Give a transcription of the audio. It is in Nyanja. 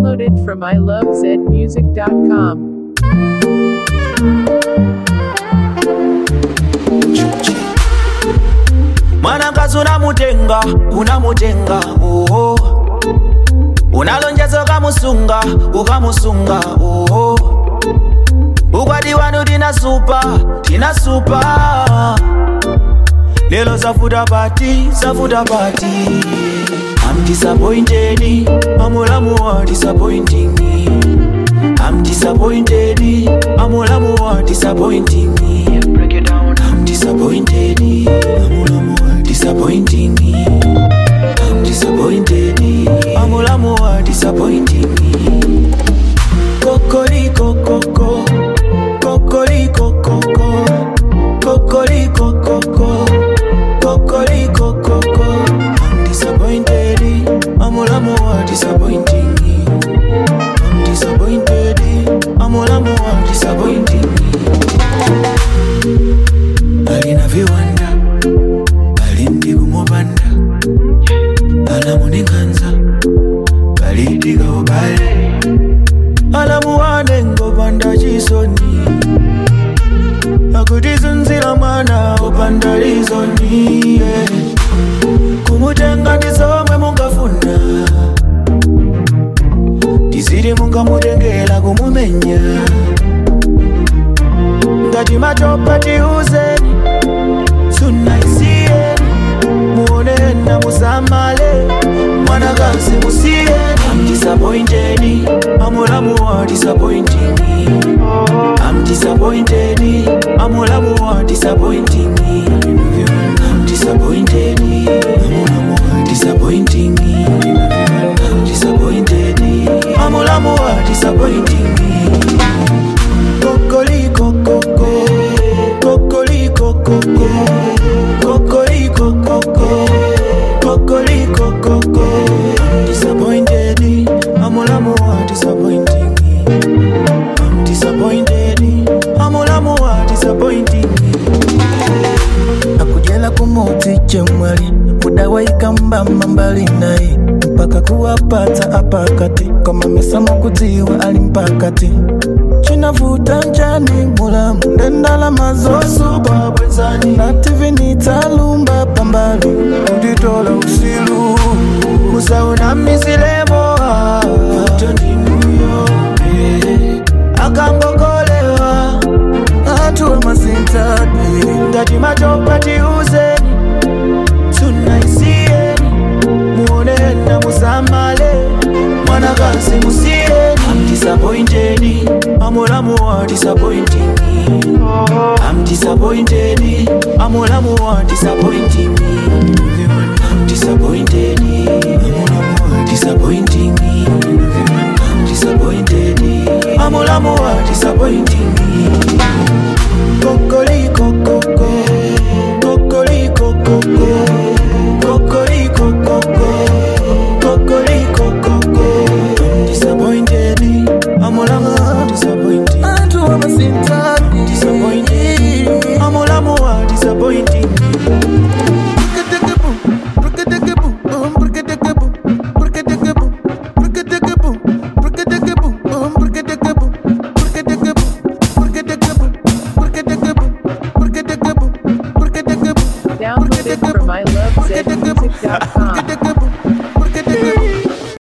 Downloaded from ilovezmusic.com. Mwanankazi unamutenga, oh. Unalonjezo ukamusunga, oh. Ukwati wanu tina super. Lelo zafuta party. I'm disappointed, Amolamu are disappointing me. I'm disappointed, Amolamu are disappointing me. Break it down. I'm disappointed, Amolamu are disappointing me. I'm disappointed, Amolamu are disappointing me. Kokoriko, kokoriko, I'm disappointed, Amolamu are disappointing me. I'm disappointed, Amolamu are disappointing me. Alina viwanda, alindi kumobanda, alamunikanza, alidiga obale, alamuwane ngobanda chisoni. Akutizunzira mwana opanda lizoni, yeah. Kumutenga ndizomwe mungafuna, tiziri mungamutengela kumumenya. Ngati matopa tiuzeni, tunaisieni, muonena musamale, mwanakazi musieni. I'm disappointed, Amolamu are disappointing me. I'm disappointed, Amolamu are disappointing me. I'm disappointed, Amolamu are disappointing me. I'm disappointed, Amolamu are disappointing me. Kokoriko, I'm disappointed, Amolamu are disappointing me. I'm disappointed, Amolamu are disappointing me. Akujela kumuti chemwali, mudawaika mbamba mbali naye, mpaka kuwapata apakati, kama mesamo kutiwa alimpakati. Chinavuta njani mulamu, ndendala mazosu babwezani, nativi nitalumba pambali, uditola usilu. Musauna misilemo, utoni nuyo, akangokolewa, atuwa masintadi. ngati matopa tiuzeni, tunaisieni, muonena musamale, mwanakazi musieni. I'm disappointed, Amolamu are disappointing me. I'm disappointed, Amolamu are disappointing me. I'm disappointed, Amolamu